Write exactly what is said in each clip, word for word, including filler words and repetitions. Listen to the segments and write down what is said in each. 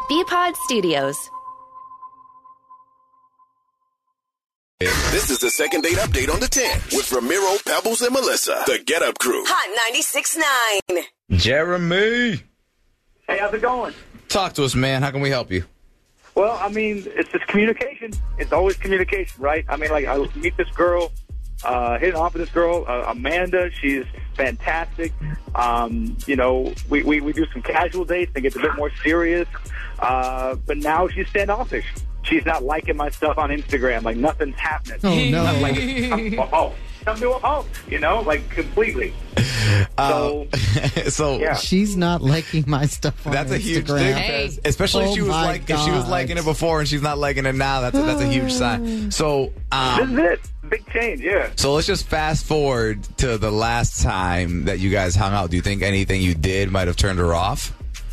B-Pod Studios. This is the second date update on the ten with Ramiro, Pebbles, and Melissa. The Get Up Crew. Hot ninety-six point nine. Jeremy. Hey, how's it going? Talk to us, man. How can we help you? Well, I mean, it's just communication. It's always communication, right? I mean, like, I meet this girl, uh, hit it off with this girl, uh, Amanda. She's fantastic. Um, you know, we, we, we do some casual dates and get a bit more serious. Uh, but now she's standoffish. She's not liking my stuff on Instagram. Like, nothing's happening. Oh, no. I'm like, I'm, oh, come to a halt, you know, like, completely. Uh, So, so yeah. She's not liking my stuff on that's Instagram. a huge thing, Hey. especially if Oh she was my like if she was God. liking it before and she's not liking it now. That's a, that's a huge sign. So, um, this is it. Big change, yeah. so let's just fast forward to the last time that you guys hung out. Do you think anything you did might have turned her off?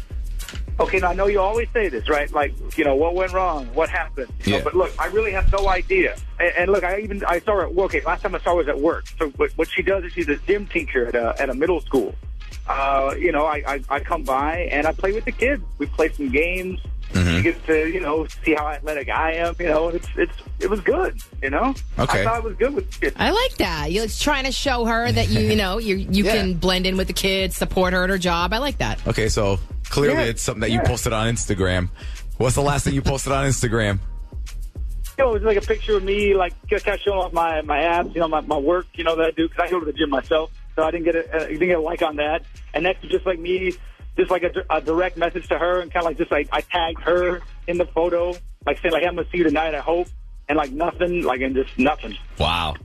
Okay, now I know you always say this, right? Like, you know, what went wrong? What happened? You know, Yeah. but look, I really have no idea. And, and look, I even I saw her at work. Okay, last time I saw her was at work. So what, what she does is she's a gym teacher at a, at a middle school. Uh, you know, I, I, I come by and I play with the kids. We play some games. Mhm. You get to, you know, see how athletic I am. You know, and it's it's it was good. You know, Okay. I thought it was good with the kids. I like that. You're trying to show her that you, you know, you you Yeah. can blend in with the kids, support her at her job. I like that. Okay, so clearly Yeah. it's something that you Yeah. posted on Instagram. What's the last thing you posted on Instagram? You know, it was like a picture of me, like, kind of showing off my, my abs, you know, my, my work, you know, that I do, because I go to the gym myself, so I didn't get a, uh, didn't get a like on that. And next was just like me, just like a, a direct message to her, and kind of like just like I tagged her in the photo, like saying, like, I'm going to see you tonight, I hope, and like nothing, like, and just nothing. Wow.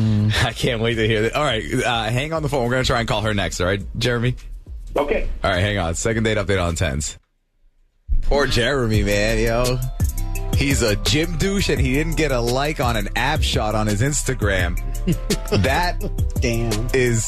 I can't wait to hear that. All right, uh, hang on the phone. We're going to try and call her next, all right, Jeremy? Okay. All right, hang on. Second date update on tens. Poor Jeremy, man, yo. He's a gym douche and he didn't get a like on an ab shot on his Instagram. That Damn. is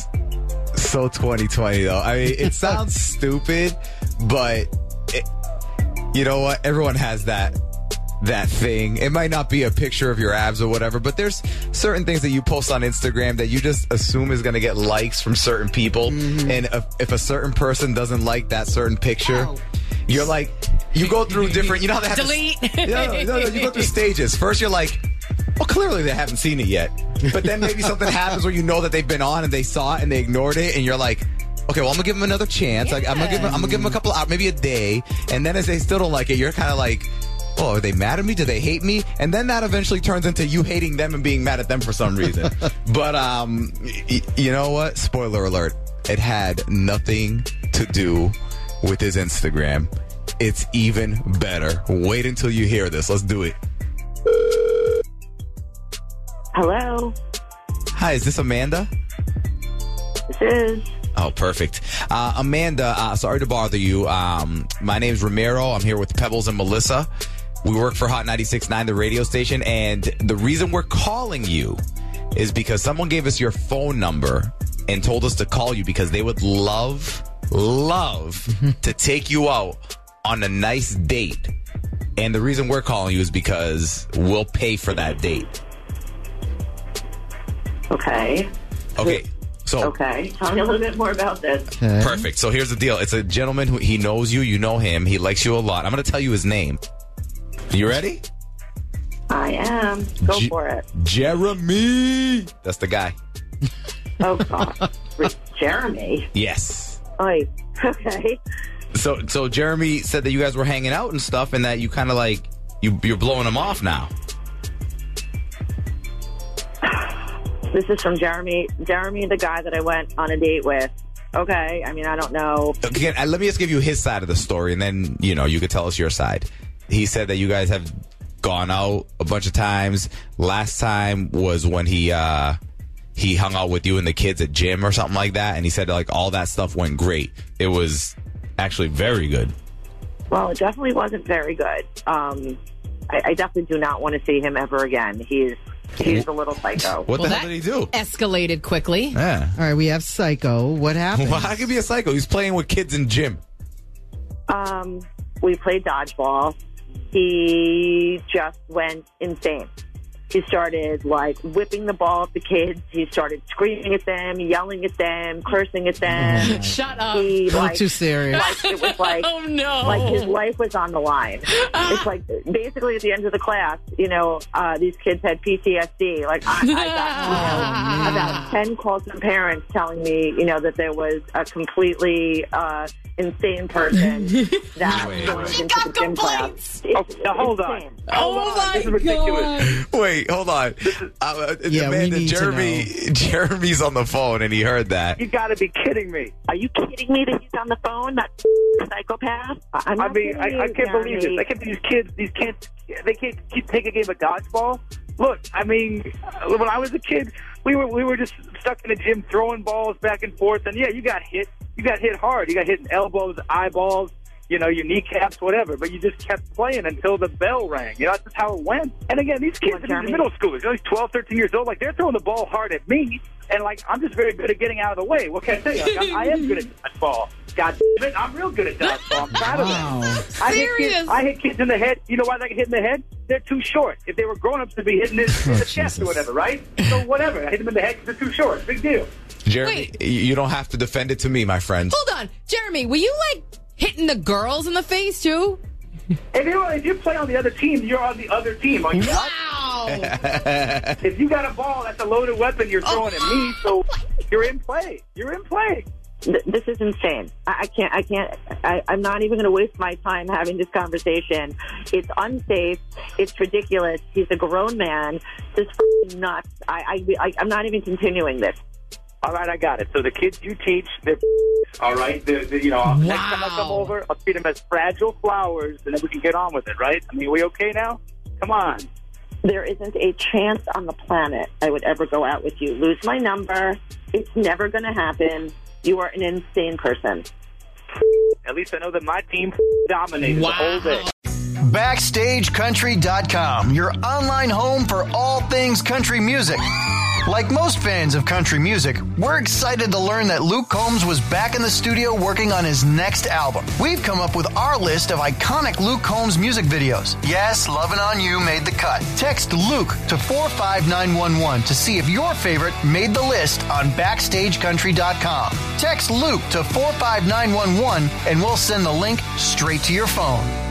so twenty twenty, though. I mean, it sounds stupid, but it, you know what? Everyone has that that thing. It might not be a picture of your abs or whatever, but there's certain things that you post on Instagram that you just assume is going to get likes from certain people. Mm-hmm. And if, if a certain person doesn't like that certain picture, you're like, you go through different, you know how they have Delete. To, no, no, no, you go through stages. First, you're like, well, clearly they haven't seen it yet. But then maybe something happens where you know that they've been on and they saw it and they ignored it, and you're like, okay, well, I'm gonna give them another chance. Like, I'm gonna give them, I'm gonna give them a couple hours, maybe a day, and then as they still don't like it, you're kind of like, oh, are they mad at me? Do they hate me? And then that eventually turns into you hating them and being mad at them for some reason. But um, y- you know what? Spoiler alert: it had nothing to do with his Instagram. It's even better. Wait until you hear this. Let's do it. Hello, Hi, is this Amanda? this is. Oh, perfect. Uh, Amanda, uh, sorry to bother you. Um, my name's Ramiro. I'm here with Pebbles and Melissa. We work for Hot ninety-six point nine, the radio station, and the reason we're calling you is because someone gave us your phone number and told us to call you because they would love, love to take you out on a nice date. And the reason we're calling you is because we'll pay for that date. Okay. Okay. So Okay. Tell me a little bit more about this. Okay. perfect. So here's the deal. It's a gentleman who he knows you. You know him. He likes you a lot. I'm going to tell you his name. You ready? I am. Go G- for it. Jeremy. That's the guy. Oh, God. Jeremy. Yes. Oi. Okay. So so Jeremy said that you guys were hanging out and stuff, and that you kind of like you you're blowing him off now. This is from Jeremy. Jeremy, the guy that I went on a date with. Okay. I mean, I don't know. Again, uh, let me just give you his side of the story, and then you know you could tell us your side. He said that you guys have gone out a bunch of times. Last time was when he uh, he hung out with you and the kids at gym or something like that, and he said like all that stuff went great. It was actually very good. Well, it definitely wasn't very good. Um, I, I definitely do not want to see him ever again. He's he's a little psycho. What Well, the hell that did he do? escalated quickly. Yeah. All right, we have Psycho. What happened? Well, how could he be a psycho? He's playing with kids in gym. Um, we played dodgeball. He just went insane. He started, like, whipping the ball at the kids. He started screaming at them, yelling at them, cursing at them. Shut up. He, Not like, too serious. like, it was like, Oh, no. like his life was on the line. It's like, basically at the end of the class, you know, uh, these kids had P T S D. Like, I, I got, you know, about ten calls from parents telling me, you know, that there was a completely uh, insane person that Wait, joined wait. into the gym class. It's, Oh, now hold on. insane. Oh, Hold on. my This is ridiculous. God. Wait, hold on. Uh, Yeah, we Amanda, need to Jeremy, Jeremy's on the phone and he heard that. You got to be kidding me. Are you kidding me that he's on the phone? That psychopath? I'm I not mean, kidding I, you, I can't believe this. Jeremy. I can't believe these kids. These kids, they can't keep take a game of dodgeball. Look, I mean, when I was a kid, we were we were just stuck in the gym throwing balls back and forth, and yeah, you got hit. You got hit hard. You got hit in elbows, eyeballs, you know, your kneecaps, whatever. But you just kept playing until the bell rang. You know, that's just how it went. And again, these kids, Come on, these Jeremy. middle schoolers, they're like twelve, thirteen years old, like they're throwing the ball hard at me. And, like, I'm just very good at getting out of the way. What can I say? Like, I, I am good at dodgeball. God damn it, I'm real good at dodgeball. I'm proud of Wow. that. I hit, Serious? kids, I hit kids in the head. You know why they get hit in the head? They're too short. If they were grown-ups, they'd be hitting this in the chest or Jesus. whatever, right? So whatever. I hit them in the head because they're too short. Big deal. Jeremy, Wait. you don't have to defend it to me, my friend. Hold on. Jeremy, were you, like, hitting the girls in the face, too? If you if you play on the other team, you're on the other team. Are you not? Wow. If you got a ball, that's a loaded weapon you're throwing at me, so you're in play. You're in play. Th- This is insane. I I can't. I can't. I, I'm not even going to waste my time having this conversation. It's unsafe. It's ridiculous. He's a grown man. This is nuts. I, I, I, I'm not even continuing this. All right, I got it. So the kids you teach, they're all right. They're, they're, you know, next time I come Wow. over, I'll treat them as fragile flowers, and then we can get on with it, right? I mean, we okay now? Come on. There isn't a chance on the planet I would ever go out with you. Lose my number. It's never going to happen. You are an insane person. At least I know that my team dominated the whole day. Backstage Country dot com, your online home for all things country music. Like most fans of country music, we're excited to learn that Luke Combs was back in the studio working on his next album. We've come up with our list of iconic Luke Combs music videos. Yes, Lovin' On You made the cut. Text Luke to four five nine one one to see if your favorite made the list on Backstage Country dot com. Text Luke to four five nine one one and we'll send the link straight to your phone.